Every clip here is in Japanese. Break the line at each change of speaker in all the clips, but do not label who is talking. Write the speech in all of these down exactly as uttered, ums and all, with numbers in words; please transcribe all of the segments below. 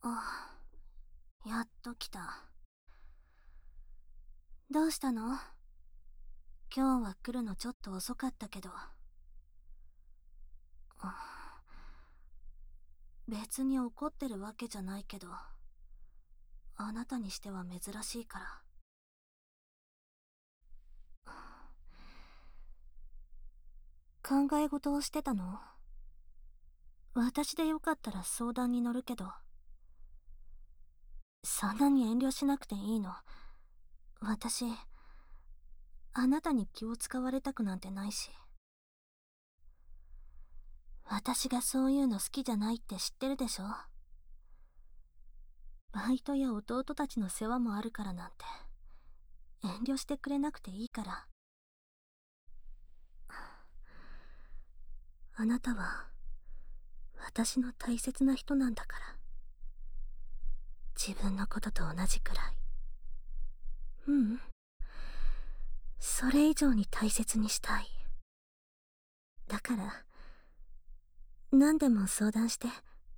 あ、やっと来た。どうしたの？今日は来るのちょっと遅かったけど。あ、別に怒ってるわけじゃないけど、あなたにしては珍しいから。考え事をしてたの？私でよかったら相談に乗るけど。そんなに遠慮しなくていいの。私、あなたに気を使われたくなんてないし。私がそういうの好きじゃないって知ってるでしょ。バイトや弟たちの世話もあるからなんて、遠慮してくれなくていいから。あなたは、私の大切な人なんだから。自分のことと同じくらい。ううん。それ以上に大切にしたい。だから、何でも相談して。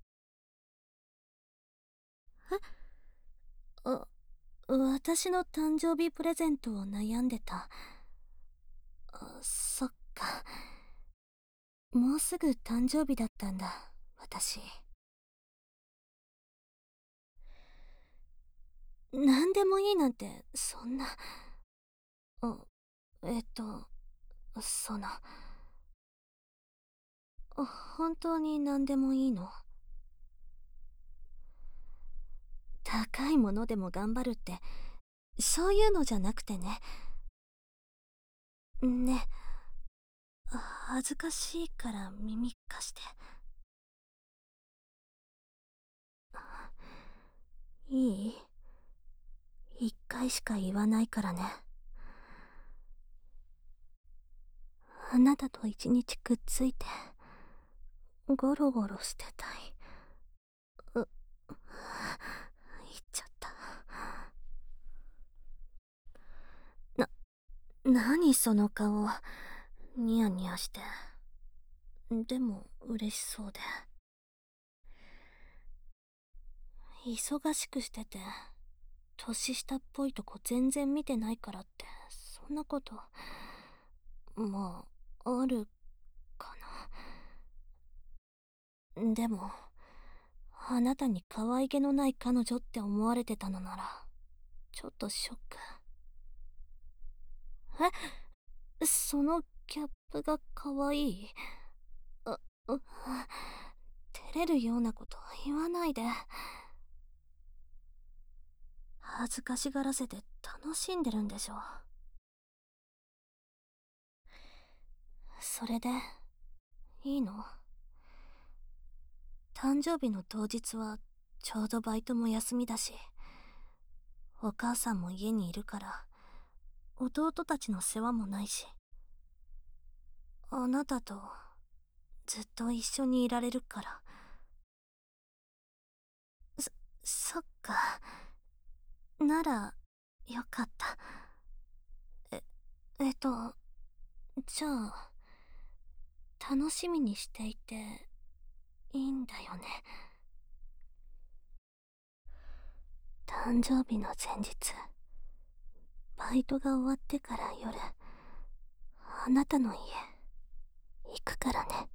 え？あ、私の誕生日プレゼントを悩んでた。あ、そっか。もうすぐ誕生日だったんだ、私。何でもいいなんて、そんな。あ、えっと、その、あ、本当に何でもいいの？高いものでも頑張るって、そういうのじゃなくてね。ね、恥ずかしいから耳貸して。いい？一回しか言わないからね。あなたと一日くっついて、ゴロゴロしてたい。う、言っちゃった。な、なにその顔。ニヤニヤして。でも嬉しそうで。忙しくしてて、年下っぽいとこ全然見てないからって、そんなこと、まあ、あるかな。でも、あなたに可愛げのない彼女って思われてたのなら、ちょっとショック。え？そのギャップが可愛い？あ、う、照れるようなこと言わないで。恥ずかしがらせて楽しんでるんでしょ。それで、いいの？誕生日の当日はちょうどバイトも休みだし、お母さんも家にいるから弟たちの世話もないし、あなたとずっと一緒にいられるから。そ、そっか。ならよかった。え、えっとじゃあ楽しみにしていていいんだよね？誕生日の前日、バイトが終わってから夜、あなたの家行くからね。